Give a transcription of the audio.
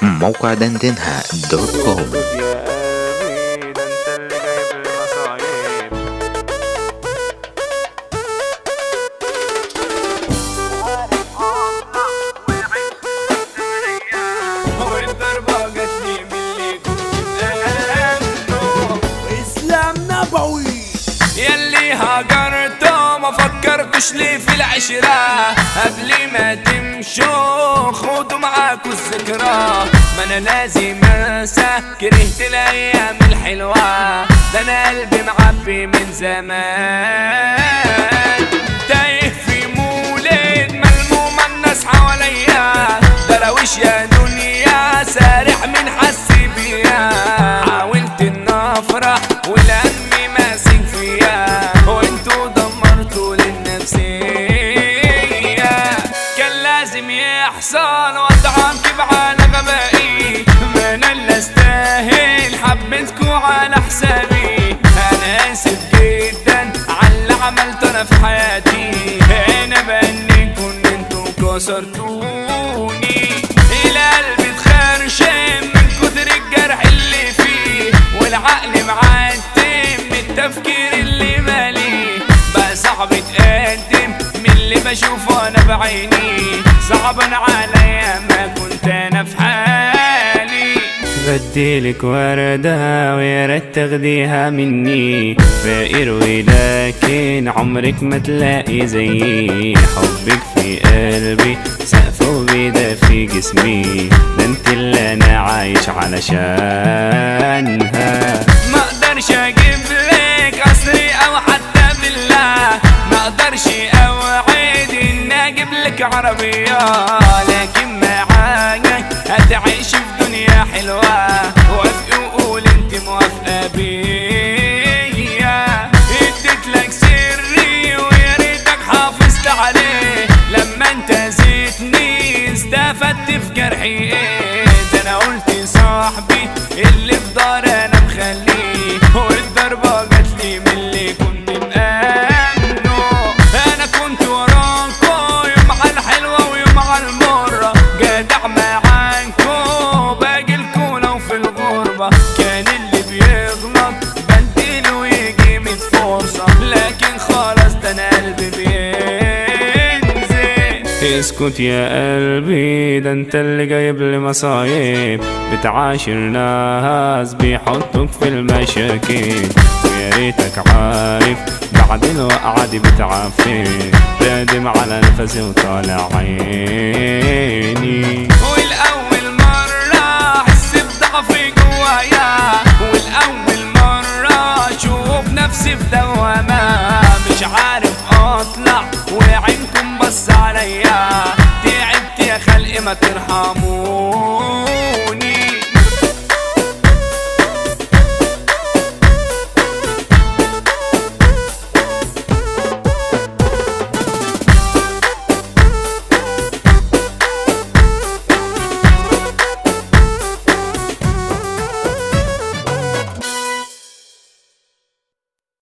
موقع دندنها دوت كوم. يلي هاجرته ما فكرتش ليه في العشرة قبل ما تمشوا خدوا معاكوا الذكرى. ما انا لازم انسى كرهت الايام الحلوة، ده انا قلبي معبي من زمان. تايه في مولد ملمومة الناس حواليا، درويش يا دنيا سارح من حسي بيا. حاولت ان افرح والهمي ماسك فيا، وانتو دمرتوا للنفسية. كان لازم يحصل واتعاقب على غبائي، ما انا اللي استاهل حبيتكوا على حسابي. انا اسف جدا على اللي عملته انا في حياتي، انا بانيكوا ان انتو كسرتوني. القلب اتخرشم من كتر الجرح اللي فيه، والعقل معتم من التفكير اللي مالي. بقى صعب اتقدم من اللي بشوفه انا بعيني، صعبان عليا ما كنت انا في حالي. بديلك وردة ويا ريت تاخديها مني، فقير ولكن عمرك ما تلاقي زيي. حبك في قلبي سقف وبيدفي جسمي، ده انت اللي انا عايش علشانها. ما اقدرش اجيب لك قصري او حتى فيلا، ما اقدرش اوعد ان اجيب لك عربية، لكن معاك هتعيش في دنيا حلوة. وافقي وقول انت موافقة بيا، اديت لك سري ويا ريتك حافظت عليه. لما انت زيتني استفدت في جرحي ايه؟ ده انا قلت صاحبي اللي في دار انا مخليه، والضربة جاتلي من اللي كنت مأمنه. انا كنت وراكو يوم على الحلوة ويوم على المرة، جدع معاكو باجيلكو لو في الغربة. كان اللي بيغلط بديله ويجي 100 فرصة، لكن خلاص ده انا قلبي بينزل. اسكت يا قلبي، ده انت اللي جايب لي مصايب، بتعاشر ناس بيحطوك في المشاكل. ويا ريتك عارف بعد الوقعة دي بتعافي، رادم على نفسي وطالع عيني. والأول مرة أحس بضعفي جوايا، والأول مرة أشوف نفسي في دوامة. مش عارف أطلع وعينكم بص عليا، تعبت يا خلق ما ترحموني.